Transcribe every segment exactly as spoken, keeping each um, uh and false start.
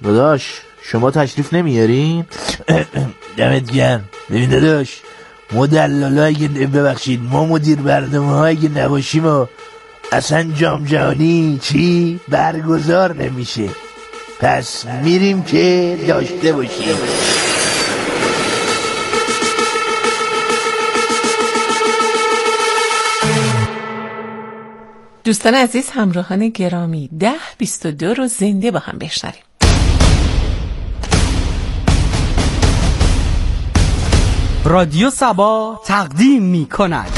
داداش شما تشریف نمیارین؟ دمت گرم. ببین داداش ما دلالا اگه ببخشید ما مدیر برنامه ها اگه نباشیم و اصلا جام جهانی چی برگزار نمیشه. پس میریم که داشته باشیم. دوستان عزیز، همراهان گرامی، ده بیست و دو رو زنده با هم بشنویم. رادیو سبا تقدیم می کند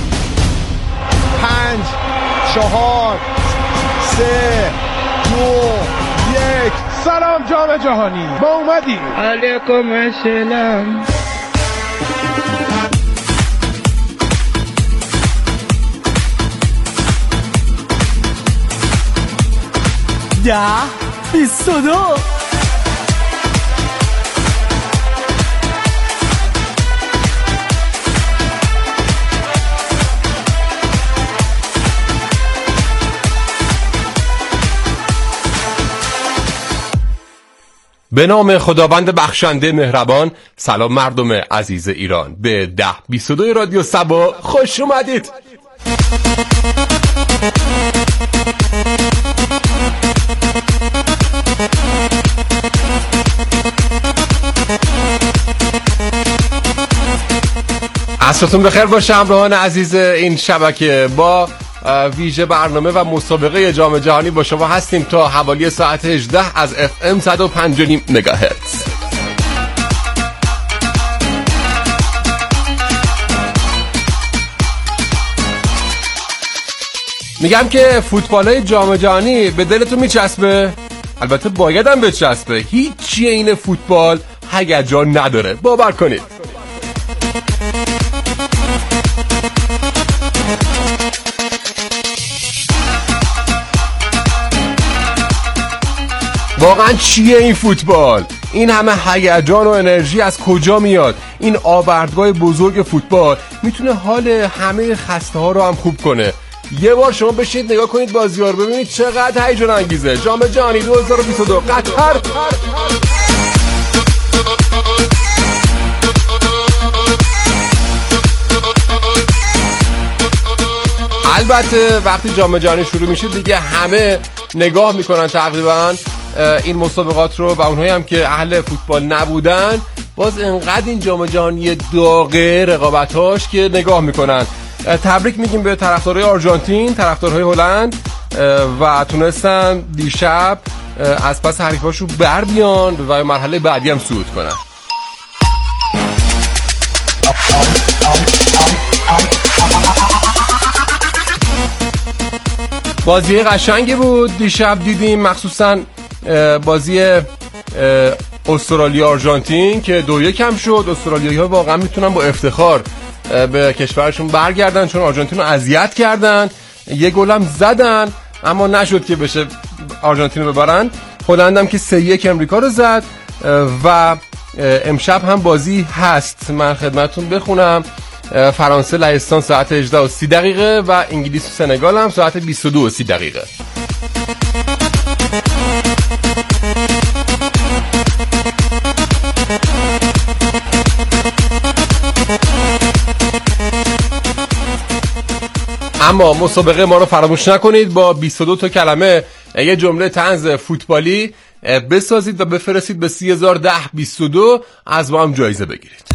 پنج چهار سه دو یک. سلام جام جهانی، ما اومدیم. علیکم السلام. ده بیست و دو. به نام خداوند بخشنده مهربان. سلام مردم عزیز ایران، به ده بیست و دو رادیو سبا خوش اومدید. عصرتون بخیر باشه همراهان عزیز این شبکه. با ویژه برنامه و مسابقه جام جهانی با شما هستیم تا حوالی ساعت هجده از اف ام صد و پنج و نیم مگاهرتز. میگم که فوتبالای جام جهانی به دلتون میچسبه؟ البته بایدم بچسبه. هیچی این فوتبال هیجان نداره، باور کنید. واقعا چیه این فوتبال؟ این همه هیجان و انرژی از کجا میاد؟ این آوردگاه بزرگ فوتبال میتونه حال همه خسته ها رو هم خوب کنه. یه بار شما بشید نگاه کنید بازی‌ها رو، ببینید چقدر هیجان انگیزه. جام جهانی دو هزار و بیست و دو قطر. البته وقتی جام جهانی شروع میشه دیگه همه نگاه میکنن تقریبا این مسابقات رو و اونهایی هم که اهل فوتبال نبودن باز انقدر این جام جهانی داغه رقابتاش که نگاه میکنن. تبریک میگیم به طرفدارای آرژانتین، طرفدارای هلند و تونستن دیشب از پس حریفاشو بر بیان و مرحله بعدی هم صعود کنن. بازی قشنگی بود دیشب دیدیم، مخصوصا بازی استرالیا آرژانتین که دو یک هم شد. استرالیایی‌ها واقعا میتونن با افتخار به کشورشون برگردن چون آرژانتین رو اذیت کردن. یه گل هم زدن اما نشد که بشه آرژانتین رو ببرن. هلند هم که سه یک امریکا رو زد و امشب هم بازی هست، من خدمتتون بخونم. فرانسه لهستان ساعت هجده و سی دقیقه و انگلیس و سنگال هم ساعت بیست و دو و سی دقیقه. اما مسابقه ما رو فراموش نکنید، با بیست و دو تا کلمه یه جمله طنز فوتبالی بسازید و بفرستید به سی هزار و ده بیست و دو از ما هم جایزه بگیرید.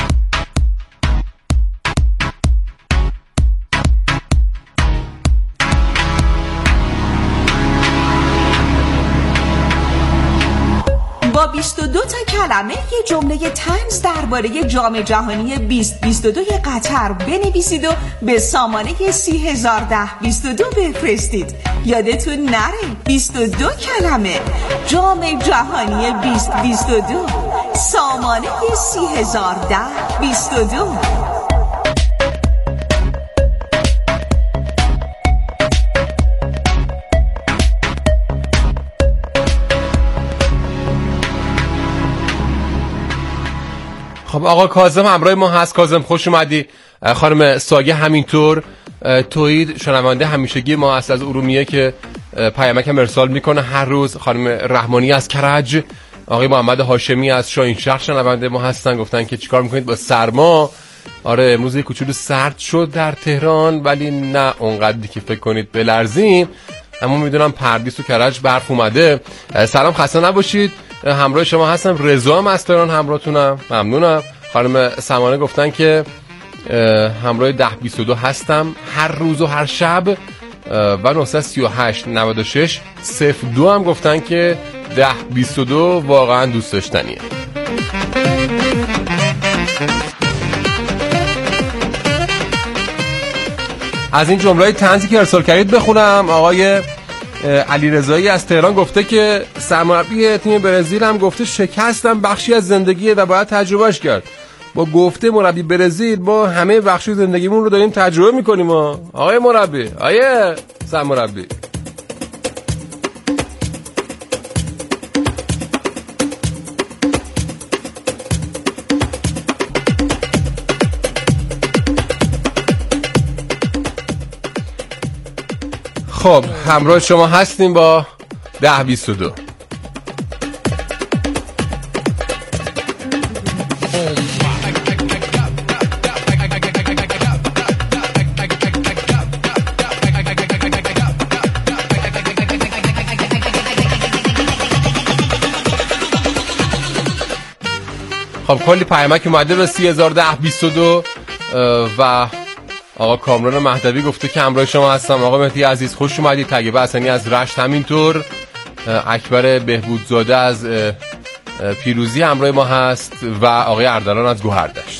با بیست و دو تا کلمه یه جمله طنز درباره جام جهانی بیست بیست و دو قطر بنویسید و به سامانه سی هزار و ده بیست و دو بفرستید. یادتون نره بیست و دو کلمه، جام جهانی بیست بیست و دو، سامانه سی هزار و ده بیست و دو. خب آقا کاظم همراه ما هست. کاظم خوش اومدی. خانم ساگه همینطور. تویید شنونده همیشگی ما هست از ارومیه که پیامک هم ارسال میکنه هر روز. خانم رحمانی از کرج، آقای محمد هاشمی از شاهینشهر شنونده ما هستن، گفتن که چیکار میکنید با سرما. آره امروز یه کوچولو سرد شد در تهران، ولی نه اونقدری که فکر کنید بلرزیم. اما میدونم پردیس و کرج برف اومده. سلام، خسته نباشید. همراه شما هستم، رضا هم از تهران همراهتونم، ممنونم. خانم سمانه گفتن که همراه ده بیست و دو هستم هر روز و هر شب، و نه سه هشت نود و شش صفر دو هم گفتن که ده بیست و دو واقعا دوست داشتنیه. از این جمله‌های طنزی که ارسال کردید بخونم. آقای علی رضایی از تهران گفته که سرمربی تیم برزیل هم گفته شکستم بخشی از زندگیه و باید تجربهش کرد. با گفته مربی برزیل ما همه بخشی زندگیمون رو داریم تجربه میکنیم. آقای مربی، آیه سرمربی. خب همراه شما هستیم با ده بیست و دو. خب کلی پیامک اومده به سی هزار ده بیست و دو و آقا کامران مهدوی گفته که همراه شما هستم. آقا مهدی عزیز خوش اومدید. تگبه حسنی از رشت همینطور. اکبر بهبودزاده از پیروزی همراه ما هست و آقای اردلان از گوهردشت.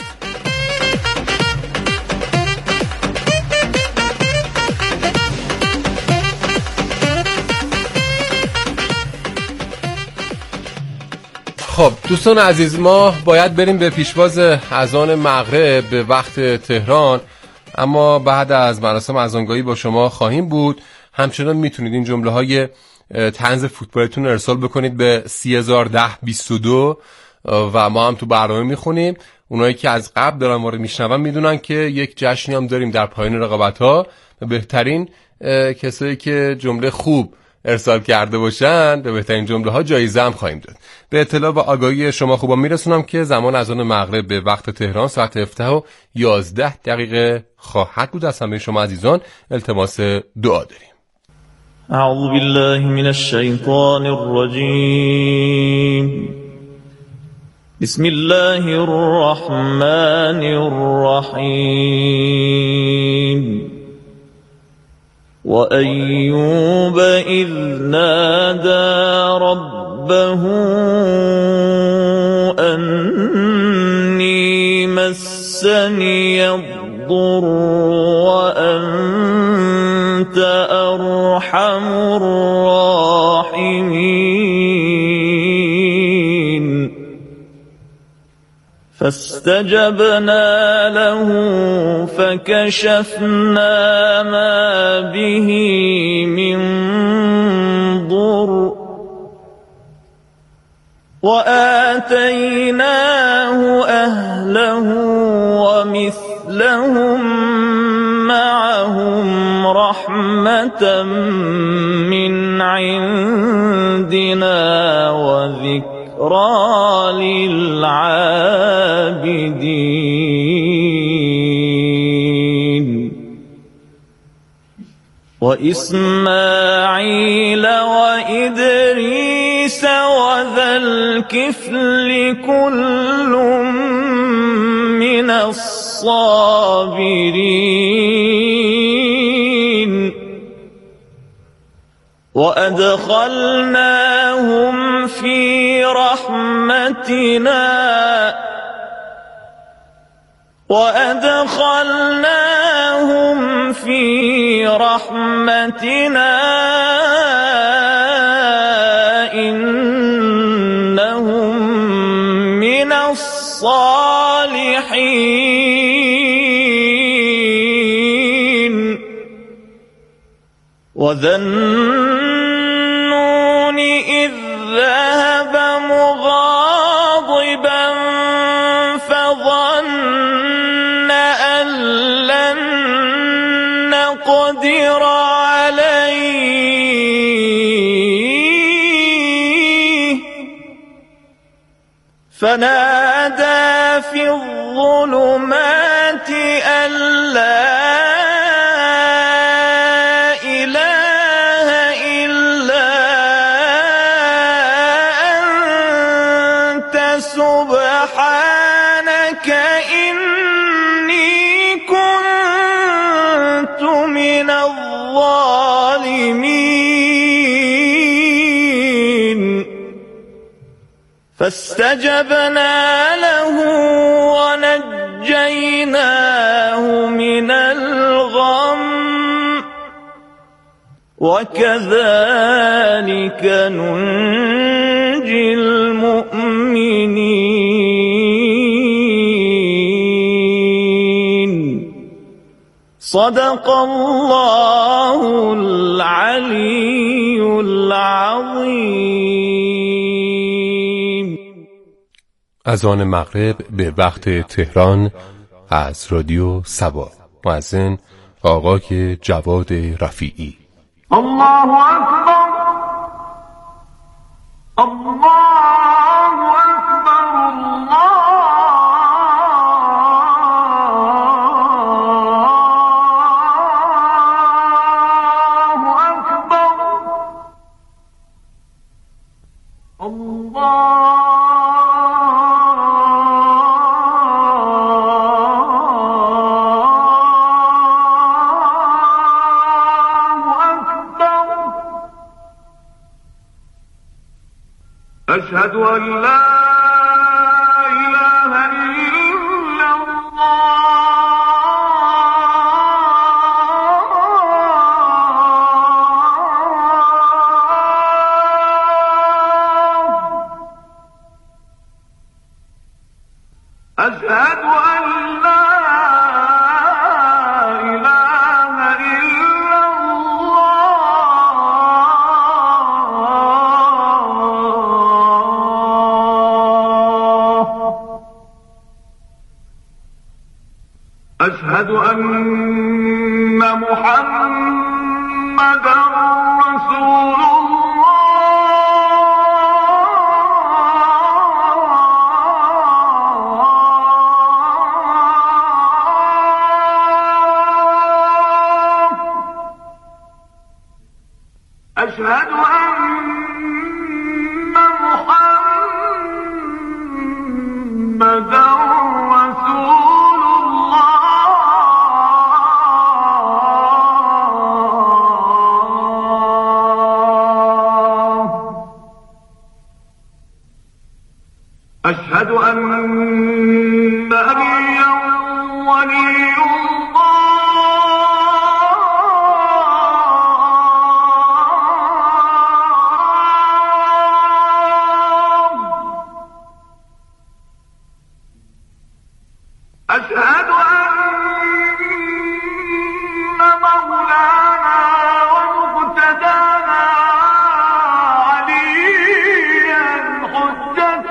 خب دوستان عزیز، ما باید بریم به پیشواز اذان مغرب به وقت تهران، اما بعد از مراسم اذانگاهی با شما خواهیم بود. همچنان میتونید این جمله های طنز فوتبالتون ارسال بکنید به سی هزار ده بیست و دو و ما هم تو برنامه میخونیم. اونایی که از قبل دارن ما رو میشنون میدونن که یک جشنی هم داریم در پایان رقابت ها و بهترین کسایی که جمله خوب ارسال کرده باشن به بهترین جمله ها جایزه هم خواهیم داد. به اطلاع و آگاهی شما خوبا میرسونم که زمان اذان مغرب به وقت تهران ساعت هفده و یازده دقیقه خواهد بود. از همه شما عزیزان التماس دعا داریم. اعوذ بالله من الشیطان الرجیم. بسم الله الرحمن الرحیم. وأيوب إذ نادى ربه أني مسني الضر وأنت أرحم الراحمين فاستجبنا له فكشفنا ما به من ضر وآتيناه أهله ومثلهم معهم رحمة من عندنا وذكرى للعابدين وإسماعيل وإدريس وذا الكفل كل من الصابرين وأدخلناهم في رحمتنا وأدخلناهم في رحمتنا إنهم من الصالحين وذا النون إذ ذهب مغاضبا فظن أن لن نقدر عليه فنادى في الظلمات أن لا إله إلا أنت سبحانك إني كنت من الظالمين فاستجبنا له ونجيناه من الغم وكذلك ننجي المؤمنين صدق الله العلي العظيم. اذان مغرب به وقت تهران از رادیو سبا. مؤذن آقای جواد رفیعی. الله اکبر الله اکبر الله أشهد أن لا إله إلا الله أشهد أن لا إله إلا الله أشهد أن محمدًا رسول الله أشهد أن محمدًا رسول الله أشهد أن نبيًا ولي الله أشهد أن مولانا ومقتدانا عليا حجة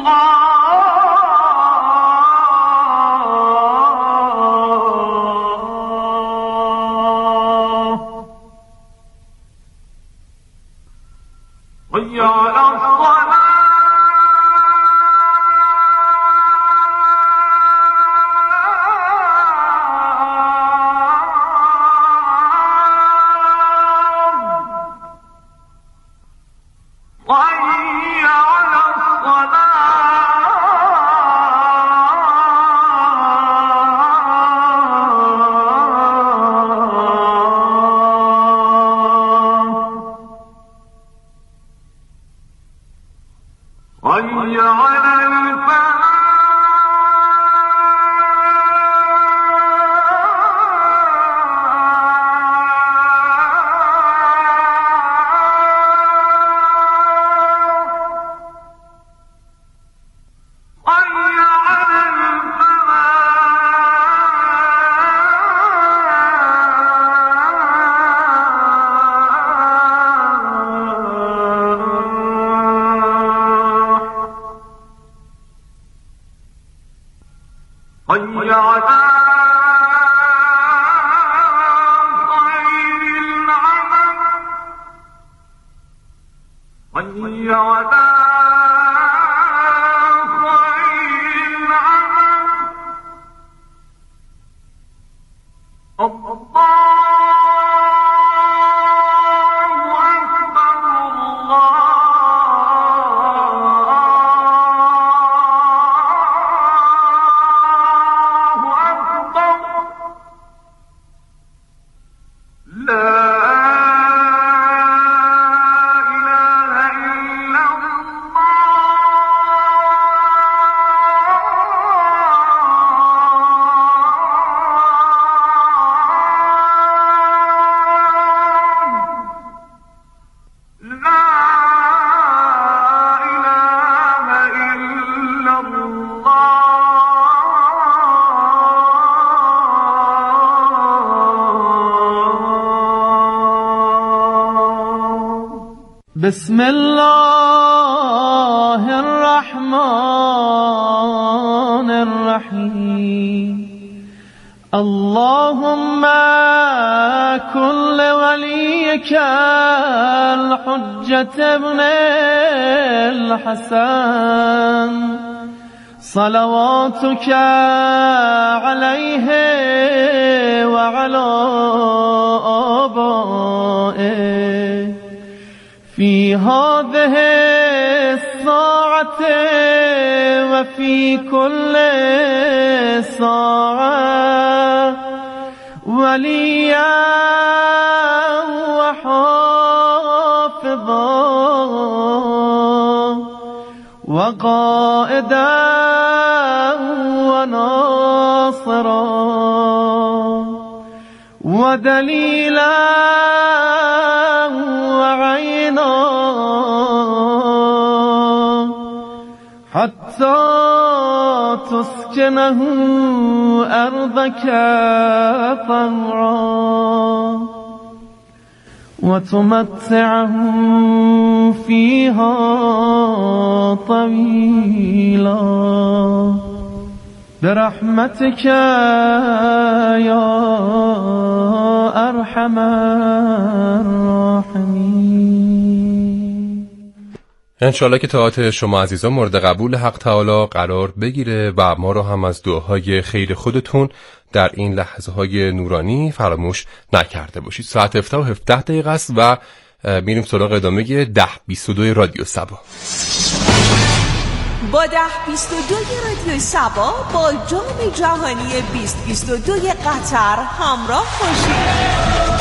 الله حي على حي على الصلاة حي على حي على خير العمل حي على خير بسم الله الرحمن الرحیم اللهم كل وليك الحجة ابن الحسن صلواتك عليه وعلى آبائه في هذه الساعة وفي كل ساعة وليا وحافظا وقائدا وناصرا ودليلا وعينا حتى تسكنه أرضك طوعا وتمتعه فيها طويلا برحمتك يا أرحم الراحمين. انشالله که طاعت شما عزیزان مورد قبول حق تعالی قرار بگیره و ما رو هم از دعاهای خیر خودتون در این لحظه های نورانی فراموش نکرده باشید. ساعت هفده و هفده دقیقه است و میریم سراغ ادامه ده بیست و دو رادیو سبا. با ده بیست و دو رادیو سبا با جام جهانی بیست بیست و دو قطر همراه باشید.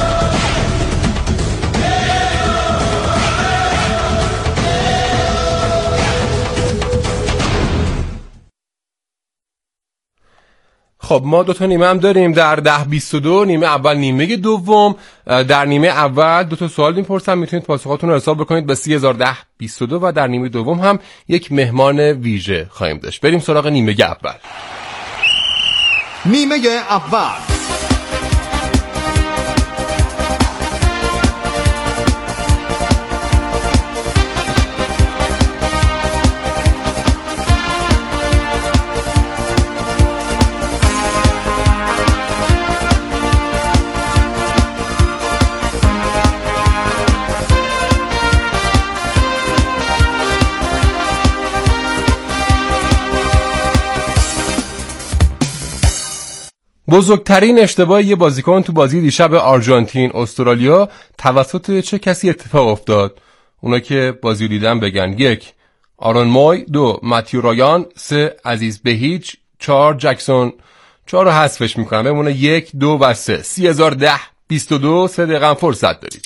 خب ما دو تا نیمه هم داریم در ده بیست و دو. نیمه اول نیمه دوم. در نیمه اول دو تا سوال میپرسم، میتونید پاسخاتون رو حساب بکنید به سی هزار ده بیست و دو و در نیمه دوم هم یک مهمان ویژه خواهیم داشت. بریم سراغ نیمه اول. نیمه اول. بزرگترین اشتباه یه بازیکن تو بازی دیشب آرژانتین استرالیا توسط چه کسی اتفاق افتاد؟ اونا که بازی دیدن بگن. یک آرون موی، دو متیو رایان، سه عزیز بهیچ، چهار جکسون. چهار رو حذفش میکنم بمونه یک، دو و سه. سی هزار ده بیست و دو. سه دقیقه فرصت دارید.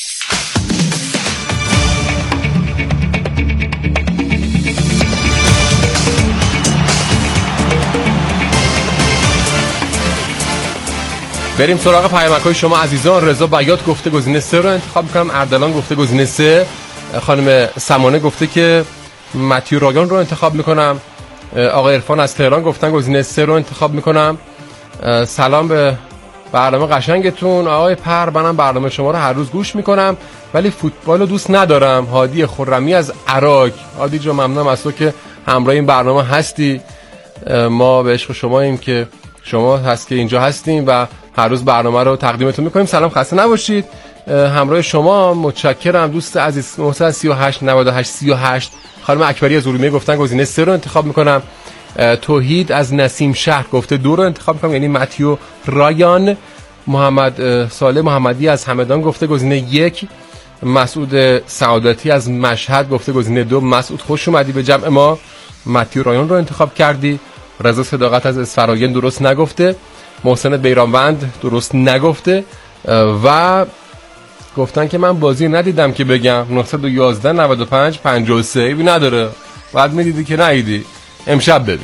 بریم سراغ پیامک‌های شما عزیزان. رضا بیات گفته گزینه سه رو انتخاب می‌کنم. اردلان گفته گزینه سه. خانم سمانه گفته که متیو رایان رو انتخاب می‌کنم. آقای عرفان از تهران گفتن گزینه سه رو انتخاب می‌کنم. سلام به برنامه قشنگتون. آقای پر منم برنامه شما رو هر روز گوش می‌کنم ولی فوتبال رو دوست ندارم. هادی خرمی از عراق. هادی جو ممنونم از تو که همراه این برنامه هستی. ما به عشق شماییم که شما هست که اینجا هستیم و هر روز برنامه رو تقدیمتون میکنیم. سلام، خسته نباشید. همراه شما متشکرم دوست عزیز. نه سه هشت نود و هشت سی و هشت. خانم اکبری از ارومیه گفتن گزینه سه رو انتخاب میکنم. توحید از نسیم شهر گفته دو رو انتخاب میکنم یعنی متیو رایان. محمد صالح محمدی از همدان گفته گزینه یک. مسعود سعادتی از مشهد گفته گزینه دو. مسعود خوش اومدی به جمع ما. متیو رایان رو انتخاب کردی. رضا صداقت از اصفراین درست نگفته. محسن بیرانوند درست نگفته و گفتن که من بازی ندیدم که بگم. نه یک یک نود و پنج پنجاه و سه ایبی نداره، بعد میدیدی که ندیدی. امشب ببین.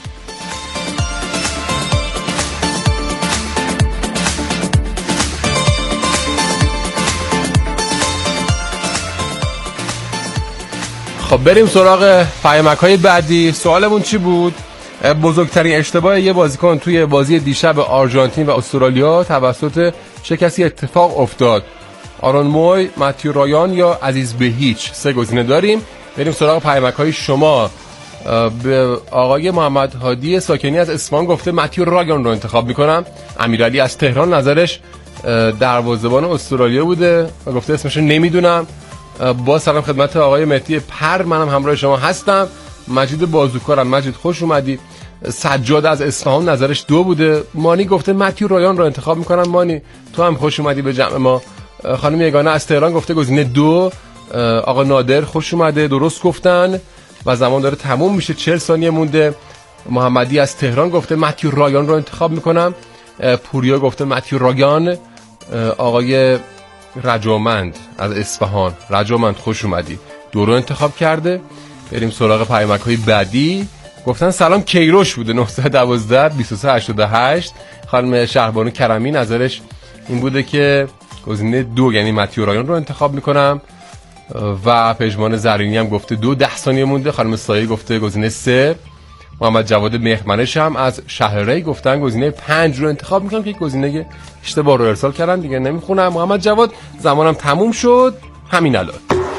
خب بریم سراغ پیامک‌های بعدی. سوالمون چی بود؟ بزرگترین اشتباه یه بازیکن توی بازی دیشب آرژانتین و استرالیا توسط چه کسی اتفاق افتاد؟ آرون موی، متیو رایان یا عزیز به هیچ. سه گزینه داریم. بریم سراغ پیامک‌های شما. به آقای محمد هادی ساکنی از اصفهان گفته متیو رایان رو انتخاب میکنم. امیرعلی از تهران نظرش دروازه‌بان استرالیا بوده و گفته اسمش رو نمیدونم. با سلام خدمت آقای مهدی پر، منم همراه شما هستم. مجید بازوکارم. مجید خوش اومدی. سجاد از اصفهان نظرش دو بوده. مانی گفته متیو رایان رو انتخاب میکنم. مانی تو هم خوش اومدی به جمع ما. خانم یگانه از تهران گفته گزینه دو. آقا نادر خوش اومده، درست گفتن و زمان داره تموم میشه، چهل ثانیه مونده. محمدی از تهران گفته متیو رایان رو انتخاب میکنم. پوریا گفته متیو رایان. آقای رجامند از اصفهان، رجامند خوش اومدی، دو رو انتخاب کرده. بریم سراغ پیامک های بعدی. گفتن سلام کیروش بوده، نه یک دو بیست و سه هشتاد و هشت. خانم شهربانو کرمی نظرش این بوده که گزینه دو یعنی متیو رایان رو انتخاب میکنم. و پژمان زرینی هم گفته دو، ده ثانیه مونده. خانم سایه گفته گزینه سه. محمد جواد مهمنش هم از شهرری گفتن گزینه پنج رو انتخاب میکنم که گزینه اشتباه رو ارسال کردن، دیگه نمیخونم. محمد جواد زمانم تموم شد، همین الان.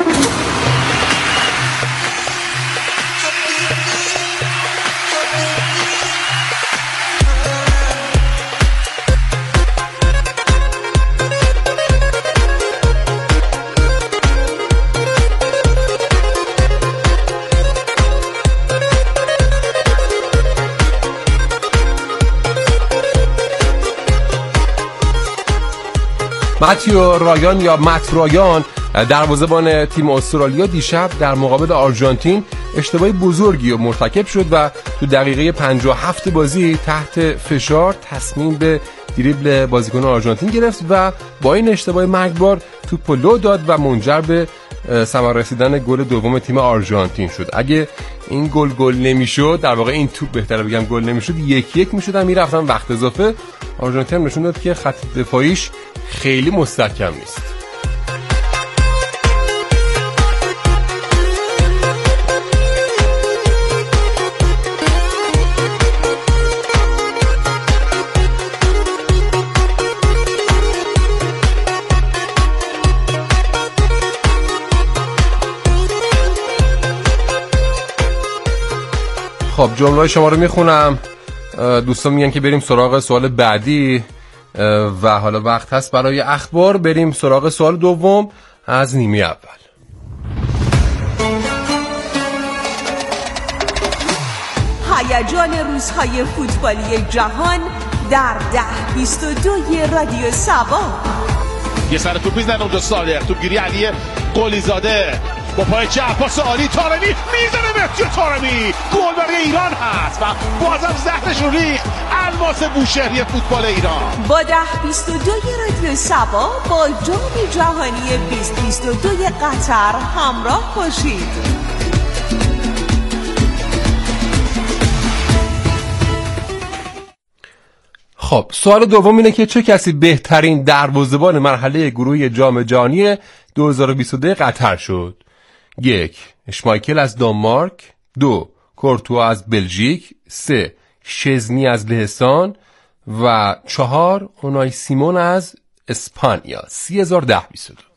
متیو رایان یا مت رایان دروازه‌بان تیم استرالیا دیشب در مقابل آرژانتین اشتباه بزرگی مرتکب شد و تو دقیقه پنجاه و هفت بازی تحت فشار تصمیم به دریبل بازیکن آرژانتین گرفت و با این اشتباه مرگبار توپ لو داد و منجر به ثمر رسیدن گل دوم تیم آرژانتین شد. اگه این گل گل نمیشد، در واقع این توپ بهتره بگم گل نمیشد، یک یک میشدن میرفتن وقت اضافه. آرژانتین نشون داد که خط دفاعیش خیلی مستحکم نیست. خب جمله شما رو میخونم. دوستان میگن که بریم سراغ سوال بعدی و حالا وقت هست برای اخبار. بریم سراغ سوال دوم از نیمه اول. هیجان روزهای فوتبالی جهان در ده بیست و دو رادیو سبا. یه سر توپ میزنه اونجا صالح، توپگیری علی قلی زاده با پای چپ، پاس عالی، طارمی میزنه مهدی طارمی، گل برای ایران هست و بازم زهرش رو ریخت الماس بوشهری فوتبال ایران. با ده بیست و دو رادیو سبا با جام جهانی بیست بیست و دو قطر همراه باشید. خب سوال دوم اینه که چه کسی بهترین دروازه‌بان مرحله گروهی جام جهانی دو هزار و بیست و دو قطر شد؟ یک، اشمایکل از دانمارک. دو، کورتوا از بلژیک. سه، شزنی از لهستان و چهار، اونای سیمون از اسپانیا. سی هزار ده بیست و دو.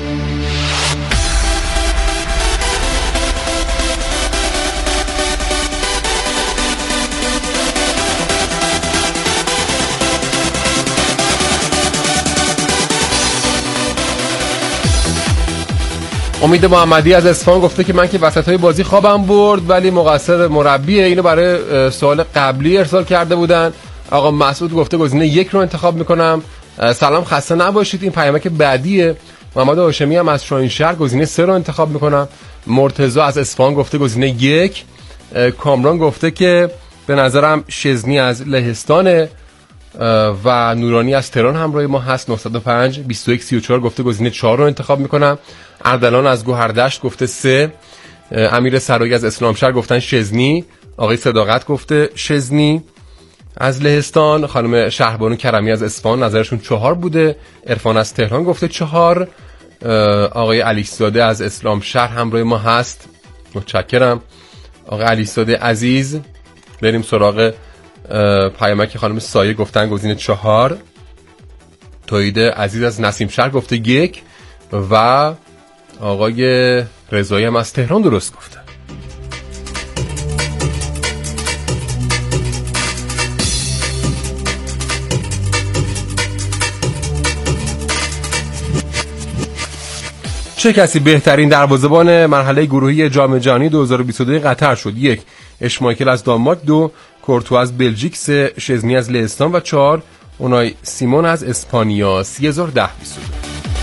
امید محمدی از اصفهان گفته که من که وسطای بازی خوابم برد ولی مقصر مربیه. اینو برای سوال قبلی ارسال کرده بودن. آقا مسعود گفته گزینه یک رو انتخاب میکنم. سلام خسته نباشید. این پیامک بعدیه. محمد هاشمی هم از شاهینشهر گزینه سه رو انتخاب میکنم. مرتضی از اصفهان گفته گزینه یک. کامران گفته که به نظرم شزنی از لهستانه و نورانی از تهران همراه ما هست. نهصد و پنج بیست و یک سی و چهار گفته گزینه چهار رو انتخاب میکنم. اردلان از گوهردشت گفته سه. امیر سرایی از اسلامشهر گفتن شزنی. آقای صداقت گفته شزنی از لهستان. خانم شهربانو کرمی از اصفهان نظرشون چهار بوده. عرفان از تهران گفته چهار. آقای علیزاده از اسلامشهر همراه ما هست. متشکرم آقای علیزاده عزیز. بریم سراغ پیامک خانم سایه گفتن گزینه چهار. توحید عزیز از نسیم شهر گفته یک. و آقای رضایی هم از تهران درست گفته. چه کسی بهترین دروازه‌بان مرحله گروهی جام جهانی دو هزار و بیست و دو قطر شد؟ یک، اشمایکل از دانمارک. دو، کورتوا از بلژیک. سه، شزنی از لهستان. و چهار، اونای سیمون از اسپانیا. سه هزار و ده بیست و دو.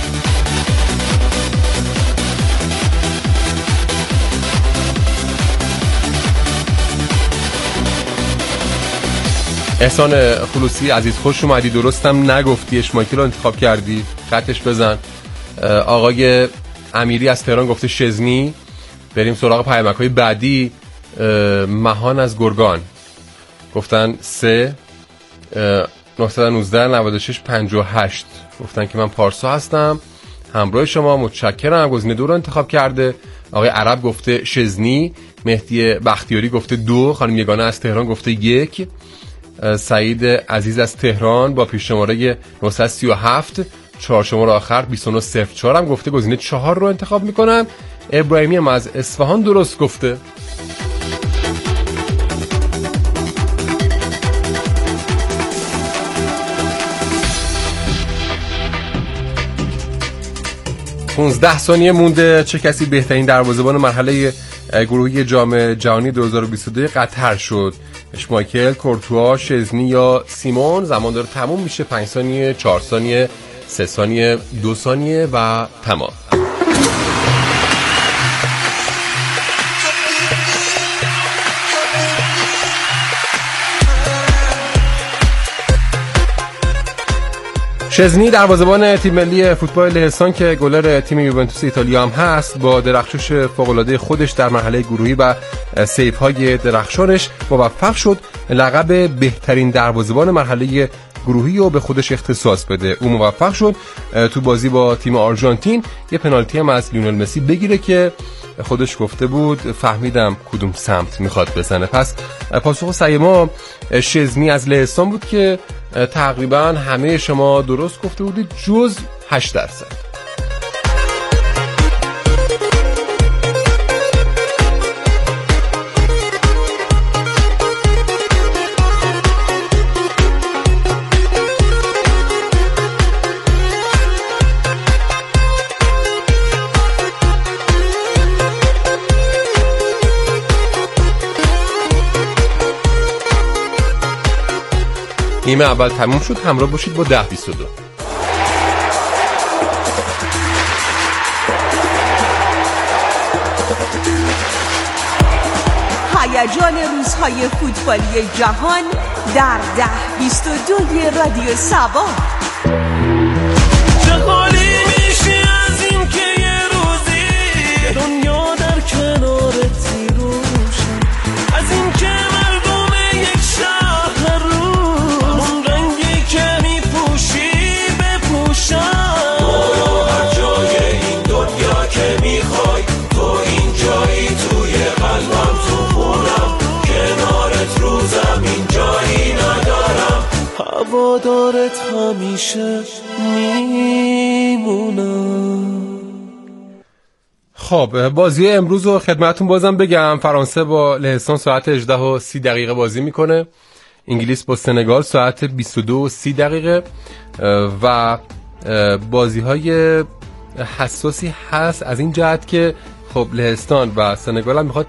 احسان خلوصی عزیز خوش اومدی. درستم نگفتی، اشمایکل رو انتخاب کردی، خطش بزن. آقای امیری از تهران گفته شزنی. بریم سراغ پیامک‌های بعدی. مهان از گرگان گفتن سه، نه یک نه نود و شش پنجاه و هشت گفتن که من پارسا هستم، همراه شما، متشکرم. گزینه دو رو انتخاب کرده. آقای عرب گفته شزنی. مهدی بختیاری گفته دو. خانم یگانه از تهران گفته یک. سعید عزیز از تهران با پیش شماره نهصد و سی و هفت چهار شماره آخر بیست و نه صفر چهار هم گفته گزینه چهار رو انتخاب میکنم. ابراهیمی هم از اصفهان درست گفته. پانزده ثانیه مونده. چه کسی بهترین دروازه‌بان مرحله گروهی جام جهانی دو هزار و بیست و دو قطر شد؟ اشمایکل، کورتوا، شزنی یا سیمون؟ زمان داره تموم میشه. پنج ثانیه، چهار ثانیه، سه ثانیه، دو ثانیه و تمام. شزنی دروازه‌بان تیم ملی فوتبال لهستان که گلر تیم یوونتوس ایتالیا هم هست، با درخشش فوق‌العاده خودش در مرحله گروهی و سیوهای درخشانش موفق شد لقب بهترین دروازه‌بان مرحله گروهی رو به خودش اختصاص بده. او موفق شد تو بازی با تیم آرژانتین یه پنالتی هم از لیونل مسی بگیره که خودش گفته بود فهمیدم کدوم سمت میخواد بزنه. پس پاسخ صحیح ما شزنی از لهستان بود که تقریبا همه شما درست گفته بودید جز هشت درصد. نیمه اول تموم شد. همراه باشید با ده بیست و دو. هیجان روزهای فوتبالی جهان در ده بیست و دو رادیو سبا. چه حالی میشه از این که یه روزی دنیا در کنارت روشه، از این که مردم یک شهر رو همون رنگی که میپوشی بپوشن. برو هر جای این دنیا که میخوای، تو این جایی توی قلبم، تو خونم، کنارت رو زمین جایی ندارم، هوادارت همیشه میمونم. خب بازی امروز رو خدمتون بازم بگم. فرانسه با لهستان ساعت هجده و سی دقیقه بازی میکنه. انگلیس با سنگال ساعت بیست و دو و سی دقیقه و بازی های حساسی هست از این جهت که خب لهستان و سنگال هم میخواد